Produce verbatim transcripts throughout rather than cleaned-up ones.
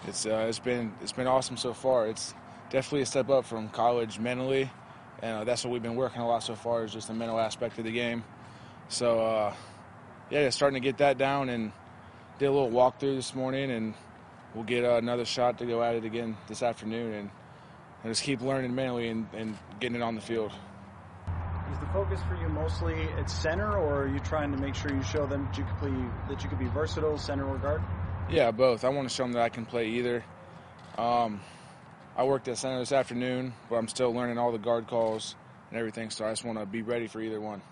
It's uh, it's been it's been awesome so far. It's definitely a step up from college mentally, and uh, that's what we've been working a lot so far is just the mental aspect of the game. So uh, yeah, just starting to get that down, and did a little walkthrough this morning, and we'll get uh, another shot to go at it again this afternoon, and, and just keep learning mentally and, and getting it on the field. Is the focus for you mostly at center, or are you trying to make sure you show them that you could play, that you could be versatile, center or guard? Yeah, both. I want to show them that I can play either. Um, I worked at center this afternoon, but I'm still learning all the guard calls and everything, so I just want to be ready for either one.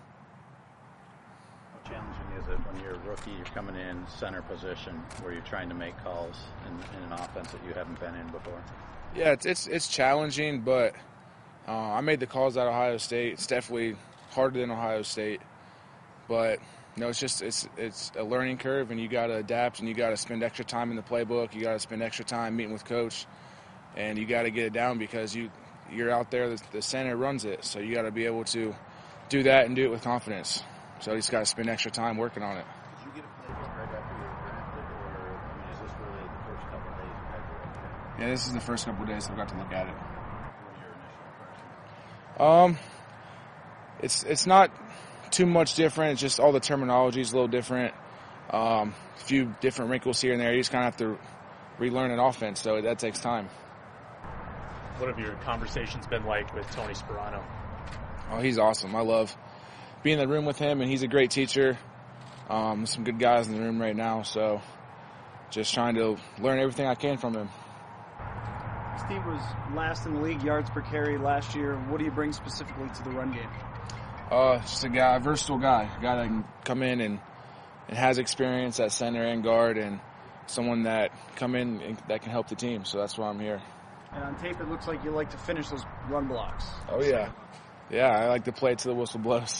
How challenging is it when you're a rookie, you're coming in center position where you're trying to make calls in, in an offense that you haven't been in before? Yeah, it's it's, it's challenging, but uh, I made the calls at Ohio State. It's definitely harder than Ohio State, but you know, it's just it's it's a learning curve, and you got to adapt, and you got to spend extra time in the playbook. You got to spend extra time meeting with coach, and you got to get it down because you you're out there. The, the center runs it, so you got to be able to do that and do it with confidence. So you just got to spend extra time working on it. Did you get a playbook right after you were drafted, or I mean, is this really the first couple of days you had to look at it? Yeah, this is the first couple of days I've got to look at it. What are your initial impressions? Um, it's it's not too much different. It's just all the terminology is a little different. Um, a few different wrinkles here and there. You just kind of have to relearn an offense, so that takes time. What have your conversations been like with Tony Sparano? Oh, he's awesome. I love being in the room with him, and he's a great teacher. Um, some good guys in the room right now, so just trying to learn everything I can from him. This team was last in the league yards per carry last year. What do you bring specifically to the run game? Uh, just a guy, a versatile guy, a guy that can come in and, and has experience at center and guard, and someone that come in and that can help the team. So that's why I'm here. And on tape, it looks like you like to finish those run blocks. Oh yeah, yeah. I like to play it till the whistle blows.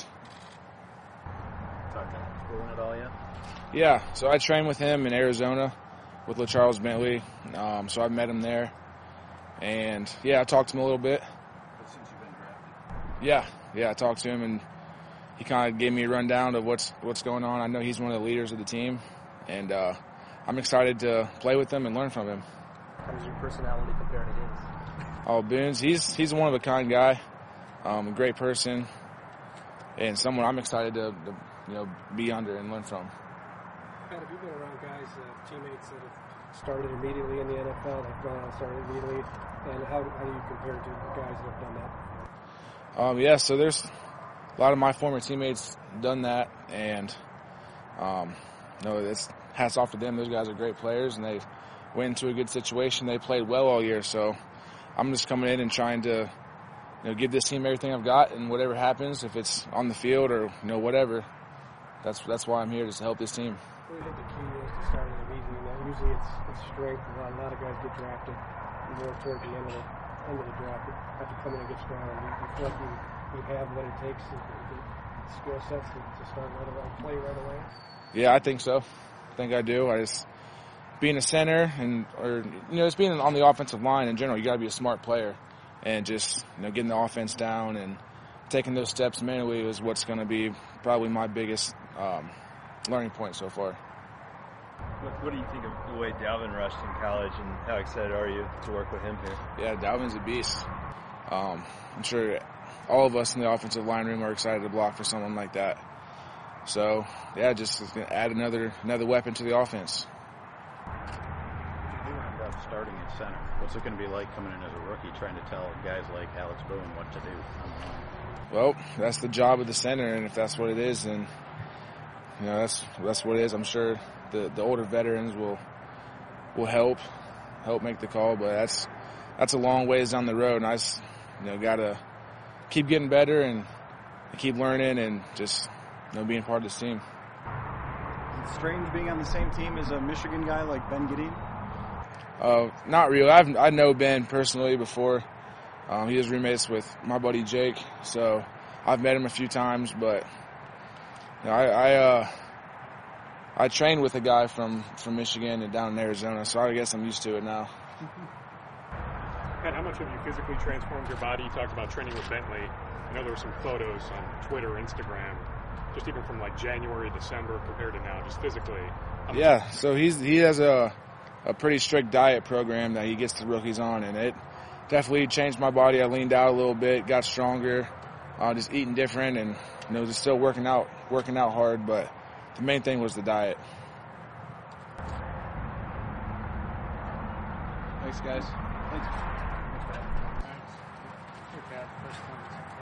Talking schooling at all yet? Yeah. So I trained with him in Arizona with LaCharles Bentley. Um, so I met him there, and yeah, I talked to him a little bit. But since you've been drafted? Yeah. Yeah, I talked to him, and he kind of gave me a rundown of what's what's going on. I know he's one of the leaders of the team, and uh, I'm excited to play with him and learn from him. How does your personality compare to his? Oh, Boons, he's he's a one-of-a-kind guy, um, a great person, and someone I'm excited to, to you know be under and learn from. Pat, have you been around guys, uh, teammates that have started immediately in the N F L, have gone out and started immediately, and how, how do you compare to the guys that have done that? Um, yeah, so there's a lot of my former teammates done that, and um, you know, it's hats off to them. Those guys are great players, and they went into a good situation. They played well all year, so I'm just coming in and trying to you know give this team everything I've got, and whatever happens, if it's on the field or you know whatever, that's that's why I'm here, just to help this team. What do you think the key is to starting immediately? Now, usually it's, it's strength. A lot, a lot of guys get drafted more toward the end of the end of the draft, have to come in and get strong. You, you feel like you, you have what it takes, the, the skill sets to, to start right away, play right away? Yeah, I think so. I think I do. I just being a center and or you know just being on the offensive line in general, you got to be a smart player, and just you know getting the offense down and taking those steps mentally is what's going to be probably my biggest um, learning point so far. What, what do you think of the way Dalvin rushed in college, and how excited are you to work with him here? Yeah, Dalvin's a beast. Um, I'm sure all of us in the offensive line room are excited to block for someone like that. So, yeah, just add another another weapon to the offense. If you do end up starting at center, what's it going to be like coming in as a rookie trying to tell guys like Alex Boone what to do on the line? Well, that's the job of the center, and if that's what it is, then you know that's that's what it is. I'm sure the, the older veterans will will help help make the call, but that's that's a long ways down the road, and I just you know gotta keep getting better and keep learning and just you know being part of this team. It's strange being on the same team as a Michigan guy like Ben Gideon? Uh, not really. I've I know Ben personally before. Um, he was roommates with my buddy Jake, so I've met him a few times. But you know, I I, uh, I trained with a guy from, from Michigan and down in Arizona, so I guess I'm used to it now. Pat, how much have you physically transformed your body? You talked about training with Bentley. I know there were some photos on Twitter, Instagram, just even from like January, December compared to now, just physically. Yeah, so he's he has a a pretty strict diet program that he gets the rookies on, and it definitely changed my body. I leaned out a little bit, got stronger, uh, just eating different, and you know, just still working out, working out hard. But the main thing was the diet. Thanks, guys. Thanks.